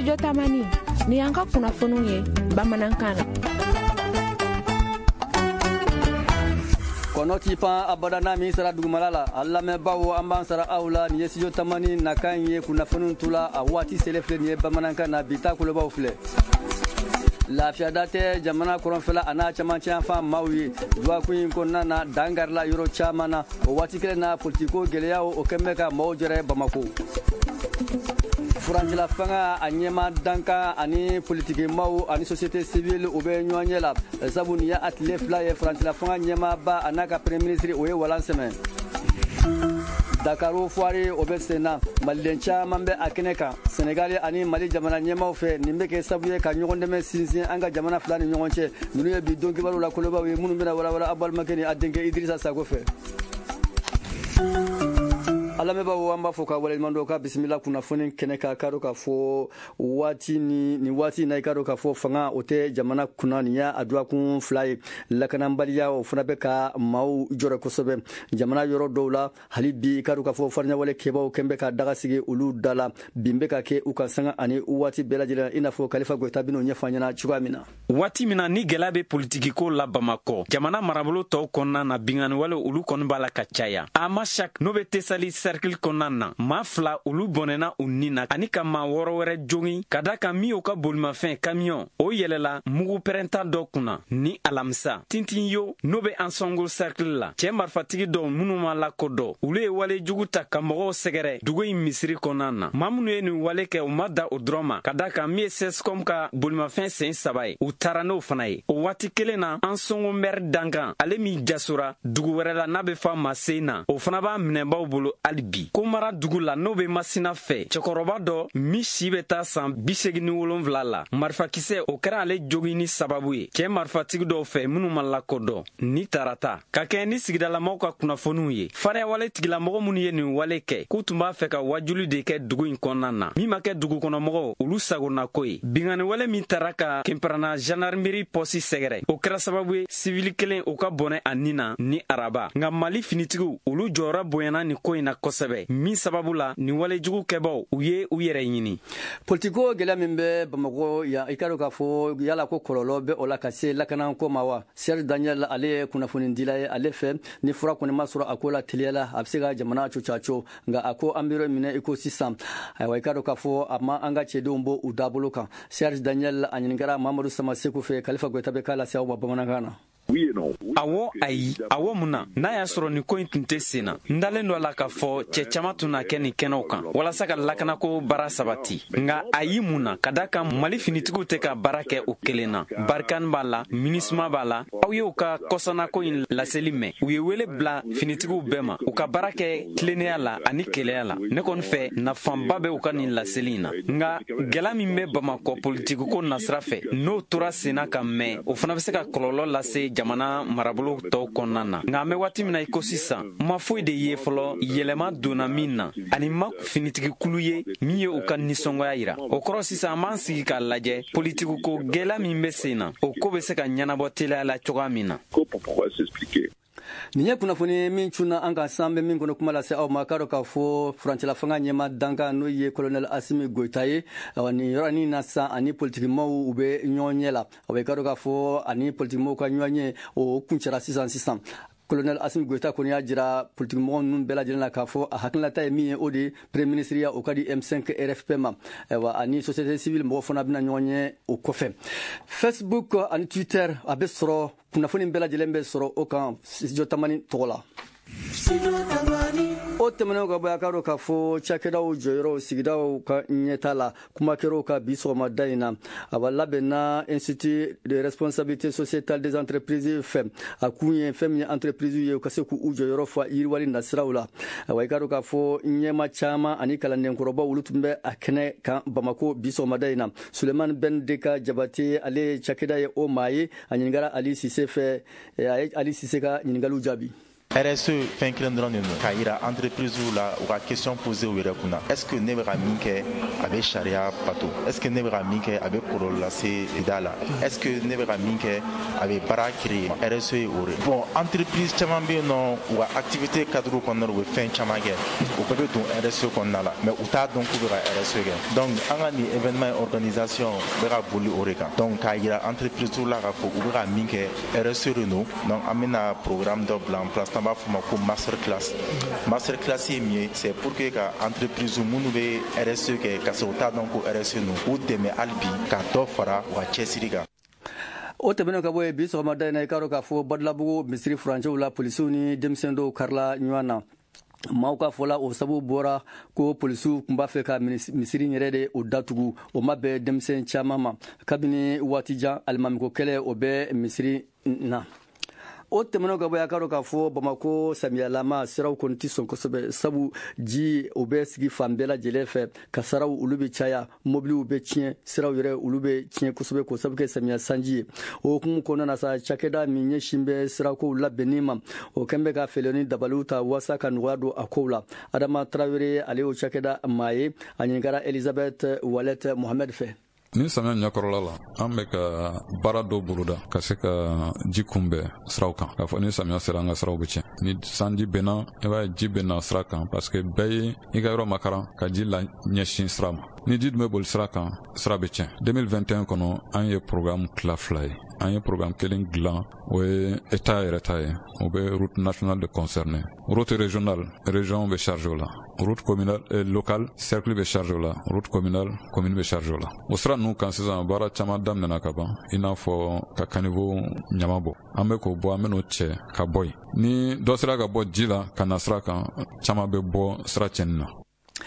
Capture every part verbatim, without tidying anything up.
Studio Tamani ni yanka kunnafoniw ye bamanankan na. Konoti pan abadana mi sara dugumalala alla me bawo amban sara awla ni Studio Tamani na kan ye kunnafoniw tula a wati selefle ni bamanankan na bita kulo baw fle. Lafiya date jamana koronfela ana chamanci anfa mawi duwa kuin konna na dangarla yoro chamana o wati kele na politiko geleya o kemeka mawjere Bamako. Frangila fanga anyema danka ani politiki mawu ani société civile ube nyonyela sabuni ya atlef la ye frangila fanga nyema ba anaka premier ministre oye walanseme. Dakaru Fuari Obesena, Malencha Mambe Akeneka, Senegal ani Mali Jamana Nyema fe, Nimbeke Sabuye ka nyogondeme sinsin anga jamana fulani nyonche, nuye bidon kibaru la koloba we munumena wala wala abal makeni adenge Idrissa Sagofe. Alameba wamba foka wale mandoka bismillah kunnafoni keneka karoka fo wati ni ni wati na karoka fo fanga ote jamana kunaniya adwa kun fly lakanambaliya o funabeka mau jore kosobe jamana yoro dowla halibi karoka fo farnya wale keba o kembeka daga sige ulu dala bimbeka ke ukasanga ani wati belajila inafo Khalifa Goita bino nyefanyana chugamina wati mina ni gelabe politiki ko la Bamako jamana marabolo to konna na bingani wale ulu konbala kachaya ama shak no be tesali cercle konana ma fla ulu bonena unina ani kama woro were jongi kadaka mi oka bolma fin camion o yelela mugu perenta dokuna ni alamsa tintin yo nobe ansongo cercle la chembar fatigi do munuma la kodo ule wale juguta kamogo segere dugo misiri konana mamunu eni wale ke umada odroma kadaka mi ses komka bolma fin sen sabai utarano fanaye o wati kelena ansongo mer danga ale mi jasura dugu were la nabe fa masena o fanaba mneba bolo alibi komara dugula no be masina fe chekoroba do mi sibeta san bisegini wolonvla la marfa kise o kera ale jogini sababu ye ke marfa tigdo fe munu mala kodo ni tarata ka ke ni sigidala mawka kunnafoniw ye fare wale tigila mogo munu ye ni wale ke kutumba fe ka wajulu de ke dugu in konnana mi make dugu kono mogo ulu sagona koy bingani wale mi taraka kemprana gendarmerie posi segere o kera sababu ye civil kelen o ka bone anina ni araba nga Mali finitigu ulu jora boyana ni koina kosebe mi sababu la ni wale jugu kebo uye uyere yini politiko gela mimbe Bamako ya ikaro ka fo yala ko kololo be ola kase lakana ko mawa Serge Daniel ale kunnafoni ndila ale fe ni fura ko ne masura akola teliela absiga jamana chuchacho nga ako ambiro mine ecosystem ay ikaro ka fo amma anga chedombo udabuluka Serge Daniel anyingara Mamadou Samasekou fe Khalifa Goita be kala sawo bamanangana. Oui et non. Awo ayi awo muna na ya soro ni ko intinte sina ndalendo la ka fo che chamatuna keni kenoka wala saka lakana ko bara sabati nga ayi muna kadaka Mali finitigo te ka barake ukelena barkan bala minisma bala awiyo ka kosana ko in la selime uye wele bla finitigo bema uka barake kleneala ani keleala ne kon fe na famba be uka ni la selina nga gelami me Bamako politiko ko nasrafe no tura sina ka me o fana be ka kololo la se jamana marabolo to konana ngame wati mina ikosisa ma foi de ye folo yelema dona mina ani ma finitigi kuluye miye o kan nisongo yaira o krosisa mansi ka laje politiku ko gela mi mesena o ko be se ka nyana botela la chogamina ko pourquoi s'expliquer. Niye kunnafoni min chuna anga sambe min kono kumala se aw makaro ka fo Frantila fanga nyema danga no ye colonel Assimi Goita ye wani yorani nasa ani politiki mawu ube nyonyela awe karo ka fo ani politiki mawu ka nyonye o kunchara sisan sisan Colonel Assimi Goita koni ya jira politique mo nun bela jina ka fo a hakla tay mi odi premier ministre ya o kadi M cinq R F P ma wa ani société civile mo fona bina nyonye o kofe Facebook ani Twitter abesro kuna foni bela jelembe soro o kan Studio Tamani tola o temeno ga ba karo ka fo chakeda o joyro sigida o ka nyetala kuma kero ka biso madaina aballa bena institut de responsabilité sociétale des entreprises F E M akunye F E M entreprise ye ka se ku u joyro fa yirwali nasraula wa karo ka fo nyema chama ani kala nden koroba wulutumbe akene ka Bamako biso madaina Suleiman Ben Deka Jabati ale chakeda ye o maye anyingara Ali Cissé fe Ali Cissé ka nyingalu jabi R S E fɛn kelen dɔrɔn de don k'a yira entreprise la u ka question poser u yɛrɛ kunna est ce que ne bɛ ka min kɛ a bɛ sariya bato est ce que ne bɛ ka min kɛ a bɛ kɔlɔlɔ lase sigida la est ce que ne bɛ ka min kɛ a bɛ baara créer R S E ye o de bon entreprise caman bɛ yen nɔ u ka activité cadre kɔnɔna u bɛ fɛn caman kɛ u bɛɛ bɛ don R S E kɔnɔna la mais u t'a dɔn k'u bɛ ka R S E kɛ donc an ka nin événement organisation bɛ ka boli o de kan donc k'a yira entreprise la k'a fɔ u bɛ ka min kɛ R S E de don donc an bɛna programme dɔ bila en place n'an b'a fɔ o ma ko master class master class ye min ye c'est pour que ka entreprise minnu bɛ R S E kɛ ka sɔrɔ u t'a dɔn ko R S E don u dɛmɛ hali bi ka dɔ fara u ka cɛsiri kan. O tɛmɛnen ka bɔ yen bi sɔgɔmada in na i k'a dɔn k'a fɔ Badalabugu misiri furancɛw la polisiw ni denmisɛn dɔw karila ɲɔgɔn na. Maaw ka fɔla o sabu bɔra ko polisiw tun b'a fɛ ka misiri yɛrɛ de o datugu o ma bɛn denmisɛn caman ma kabini waati jan alimamiko kɛlɛ o bɛ misiri na. O tɛmɛnen ka bɔ yen a k'a dɔn k'a fɔ Bamako samiyalama siraw kɔni tɛ sɔn kosɛbɛ sabu ji o bɛ sigi fan bɛɛ lajɛlen fɛ kasaraw olu bɛ caya mobiliw bɛ tiɲɛ siraw yɛrɛ olu bɛ tiɲɛ kosɛbɛ k'o sabu kɛ samiya sanji ye o hukumu kɔnɔna na sa cakɛda min ɲɛsin bɛ sirakow labɛnni ma o kɛn bɛ ka fɛlɛ ni dabaliw ta walasa ka nɔgɔya don a kow la Adama Tarawele ale y'o cakɛda maa ye a ɲininkara Elisabeth Wallet Mohamed fɛ. Ni samiya ɲɛkɔrɔla la an bɛ ka baara dɔ boloda ka se ka ji kunbɛn siraw kan k'a fɔ ni samiya sera an ka siraw bɛ tiɲɛ ni sanji bɛnna i b'a ye ji bɛnna sira kan parce que bɛɛ ye i ka yɔrɔ makaran ka ji la ɲɛsin sira ma ni ji dun bɛ boli sira kan sira bɛ tiɲɛ deux mille vingt et un kɔnɔ an ye programme tila fila ye an ye programme kelen dilan o ye état yɛrɛ ta ye o bɛ route nationale de concerné route régionale région bɛ chargé o la route communale et locale cercle bɛ chargé o la route communale commune bɛ chargé o la o sira ninnu kan sisan baara caman daminɛna ka ban i n'a fɔ ka caniveau ɲama bɔ an bɛ k'o bɔ an bɛ n'o cɛ ka bɔ yen ni dɔ sera ka bɔ ji la ka na sira kan caman bɛ bɔ sira cɛnni na.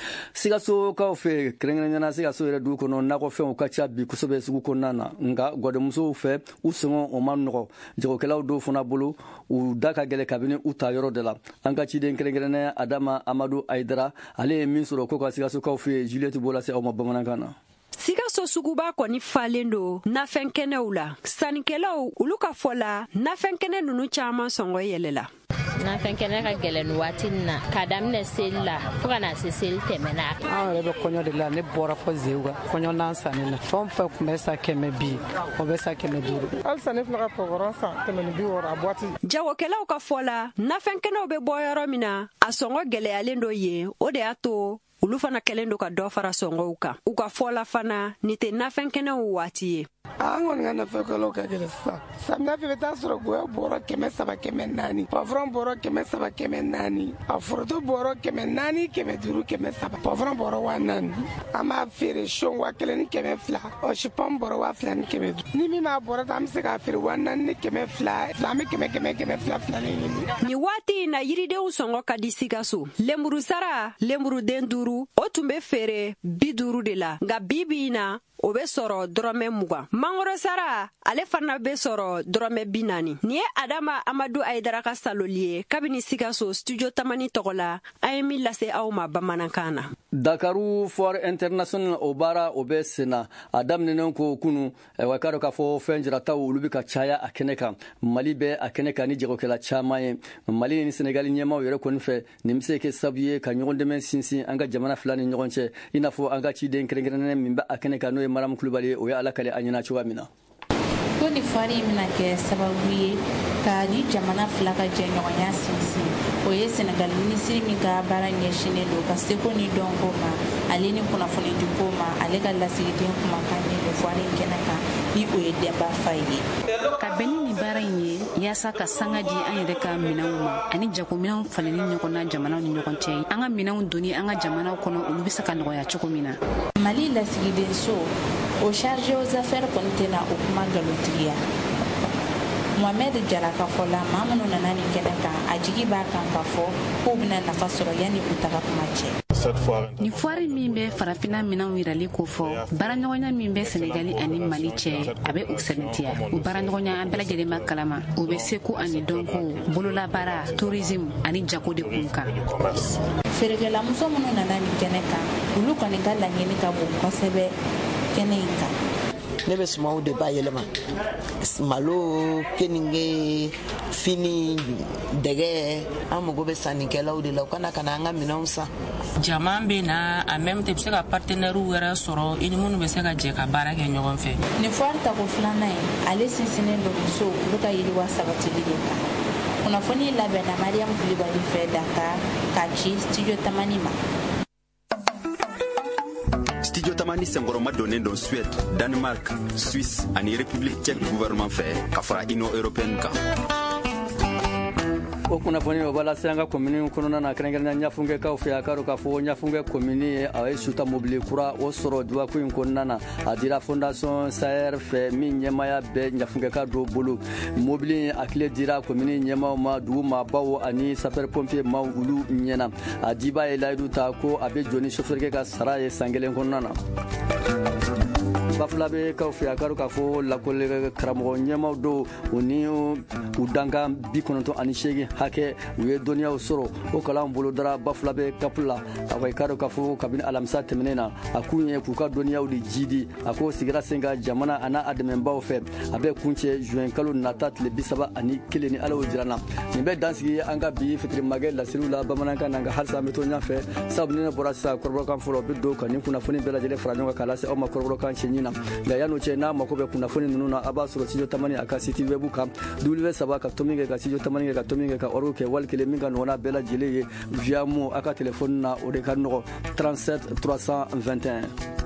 Sikasokaw fɛ kɛrɛnkɛrɛnnena Sikaso yɛrɛ dugu kɔnɔ nakɔfɛnw ka ca bi kosɛbɛ sugu kɔnɔna na nka gɔdɛmusow fɛ u sɔngɔ o ma nɔgɔ jagokɛlaw dɔw fana bolo u da ka gɛlɛ kabini u ta yɔrɔ de la an ka ciden kɛrɛnkɛrɛnnen Adama Amadu Ayidara ale ye min sɔrɔ ko ka Sikasokaw fɛ Juliette b'o lase aw ma bamanankan na. Sikaso suguba kɔni falen do nafɛnkɛnɛw la sannikɛlaw olu ka fɔ la nafɛnkɛnɛ ninnu caman sɔngɔ yɛlɛla. Nafɛnkɛnɛ ka gɛlɛn waati na ka daminɛ seli la fo ka na se seli tɛmɛna. An yɛrɛ bɛ kɔɲɔ de la ne bɔra fɔ Zewuga kɔɲɔ nan sanni na fɛn fɛn tun bɛ sa kɛmɛ bi o bɛ sa kɛmɛ duuru. Halisa ne filɛ ka pɔgɔrɔn san kɛmɛ ni bi wɔɔrɔ a boîte. Jagokɛlaw ka fɔ la nafɛnkɛnɛw bɛ bɔ yɔrɔ min na a sɔngɔ gɛlɛyalen dɔ yen o de y'a to olu fana kɛlen do ka dɔ fara sɔngɔw kan u ka fɔla fana ni tɛ nafɛnkɛnɛw waati ye. An kɔni ka nafɛnkɛlaw ka gɛlɛn sisan samiya fɛ i bɛ taa sɔrɔ goya bɔrɔ kɛmɛ saba kɛmɛ naani pɔfɔrɔn bɔrɔ kɛmɛ saba kɛmɛ naani a foroto bɔrɔ kɛmɛ naani kɛmɛ duuru kɛmɛ saba pɔfɔrɔn bɔrɔ waa naani an b'a feere son waa kelen ni kɛmɛ fila ɔ sipɔn bɔrɔ waa fila ni kɛmɛ duuru ni min b'a bɔrɔ ta an bɛ se k'a feere waa naani ni kɛmɛ fila fila an bɛ kɛmɛ kɛmɛ kɛmɛ fila fila ni ɲini. Nin waati in na yiridenw sɔngɔ ka di Sikaso lenburu sara lenburuden duuru o tun bɛ feere bi duuru de la nka bi bi in na o bɛ sɔrɔ dɔrɔmɛ mugan mangoro sara ale fana bɛ sɔrɔ dɔrɔmɛ bi naani nin ye Adama Amadu Ayidara ka saloli ye kabini Sikaso studio tamani tɔgɔ la an ye min lase aw ma bamanankan na. Dakaru Foire International o baara o bɛ sen na a daminɛnen ko kunu wa k'a dɔn k'a fɔ fɛn jirataw olu bɛ ka caya a kɛnɛ kan Mali bɛ a kɛnɛ kan ni jagokɛla caman ye Mali ni Senegal ɲɛmaw yɛrɛ kɔni fɛ nin bɛ se kɛ sababu ye ka ɲɔgɔn dɛmɛ sinsin an ka jamana fila ni ɲɔgɔn cɛ i n'a fɔ an ka ciden kɛrɛnkɛrɛnnen min bɛ a kɛnɛ kan n'o ye Maram Kulubali o ye ala kale a ɲɛna cogoya min na. Ko ni fari bɛna kɛ sababu ye ka ni jamana fila ka jɛɲɔgɔnya sinsin o ye Senegal minisiri min ka baara ɲɛsinnen don ka seko ni dɔnko ma ale ni kunnafoni di ko ma ale ka lasigiden kumakan ye ni fari kɛnɛ kan ni o ye Demba Faye ye. Ka bɛn ni baara in ye yaasa ka sanga di an yɛrɛ ka minɛnw ma ani jagominɛnw falenni ɲɔgɔn na jamanaw ni ɲɔgɔn cɛ an ka minɛnw doni an ka jamanaw kɔnɔ olu bɛ se ka nɔgɔya cogo min na. Mali lasigiden so o chargé aux affaires kɔni tɛna o kuma nkalontigiya. Mohamed Jara ka fɔ la maa minnu nana nin kɛnɛ kan a jigi b'a kan ka fɔ k'u bɛna nafa sɔrɔ yanni u taga kuma cɛ. Ni foire min bɛ farafina minɛnw yirali ko fɔ baaraɲɔgɔnya min bɛ Senegali ani Mali cɛ a bɛ u sɛbɛntiya o baaraɲɔgɔnya an bɛɛ lajɛlen ma kalama o bɛ seko ani dɔnko bololabaara tourisme ani jago de kun kan. Feerekɛla muso minnu nana nin kɛnɛ kan olu kɔni ka laɲini ka bon kosɛbɛ kɛnɛ in kan. ne bɛ sumaw de ba yɛlɛma malo keninge fini dɛgɛ an mago bɛ sannikɛlaw de la u kana kana an ka minɛnw san jama bɛ na a même temps bɛ se ka partenaire wɛrɛ sɔrɔ i ni minnu bɛ se ka jɛ ka baara kɛ ɲɔgɔn fɛ ni foire tako filanan ye ale sinsinnen don muso olu ka yiriwa sabatili de kan kunnafoni labɛnna mariam kulibali fɛ Dakar k'a ci studio tamani ma. Studio Tamani senkɔrɔma donnen don Suède, Danemark, Suisse ani République tchèque gouvernement fɛ ka fara Union européenne kan. o kunnafoni o bala sanga komini kɔnɔna na kɛrɛnkɛrɛnya ɲafunge kaw fɛ a ka ka fɔ ɲafunge komini a ye suta mobili kura o sɔrɔ duwaku in kɔnɔna na a dira fondation Saher fɛ min ɲɛmaya bɛ ɲafunge ka do bolo mobili a kile dira komini ɲɛmaw ma dugu maabaw ani sapeur pompier maaw olu ɲɛna a diba ye layidu ta ko a bɛ jɔni chauffeur ka sara ye san kelen kɔnɔna na bafula bɛ kaw fɛ a ka ka fɔ lakɔli karamɔgɔ ɲɛmaw do u ni u dankan bi kɔnɔntɔn ani seegin hakɛ u ye dɔnniyaw sɔrɔ o kalan bolo dara bafula bɛ kapu la a ko i ka ka fɔ kabini alamisa tɛmɛnen na a kun ye k'u ka dɔnniyaw de jidi a ko sigira sen ka jamana a n'a a dɛmɛbaw fɛ a bɛ kuncɛ juin kalo nata tile bi saba ani kelen ni ala y'o jiranna nin bɛ dansigi an ka bi fitirimakɛ lasiriw la bamanankan na nka halisa an bɛ to ɲɔgɔn fɛ sabu ni ne bɔra sisan kɔrɔbɔrɔkan fɔlɔ bɛ don ka nin kunnafoni bɛɛ lajɛlen fara ɲɔgɔn kan k'a lase aw ma kɔrɔbɔrɔkan cɛ na nka yan'o cɛ n'a mako bɛ kunnafoni ninnu na a b'a sɔrɔ studio tamani a ka site web kan w saba ka tomin kɛ ka studio tamani kɛ ka tomin kɛ ka ɔrɔw kɛ wali kelen min ka ɲɔgɔnna bɛɛ lajɛlen ye via mu a ka telefɔni na o de ka nɔgɔ trente-sept trois cent vingt et un.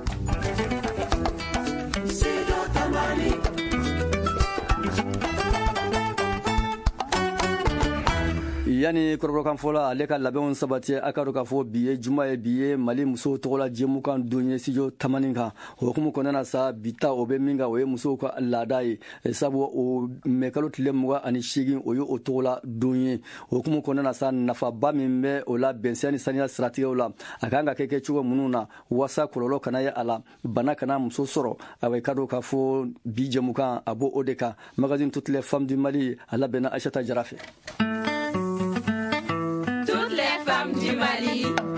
yani kɔrɔbɔrɔkan fɔla ale ka labɛnw sabati a ka dɔn k'a fɔ bi ye juma ye bi ye mali musow tɔgɔla jɛmukan don ye studio tamani kan o hukumu kɔnɔna na sa bi ta o bɛ min kan o ye musow ka laada ye sabu o mɛkalo tile mugan ani seegin o ye o tɔgɔla don ye o hukumu kɔnɔna na sa nafaba min bɛ o la bɛnsɛn ni saniya siratigɛw la a kan ka kɛ kɛcogo minnu na walasa kɔlɔlɔ kana ye a la bana kana muso sɔrɔ a bɛ ka dɔn k'a fɔ bi jɛmukan a b'o o de kan magazine toutes les femmes du Mali a labɛnna Aïssata Jara fɛ. Toutes les femmes du Mali.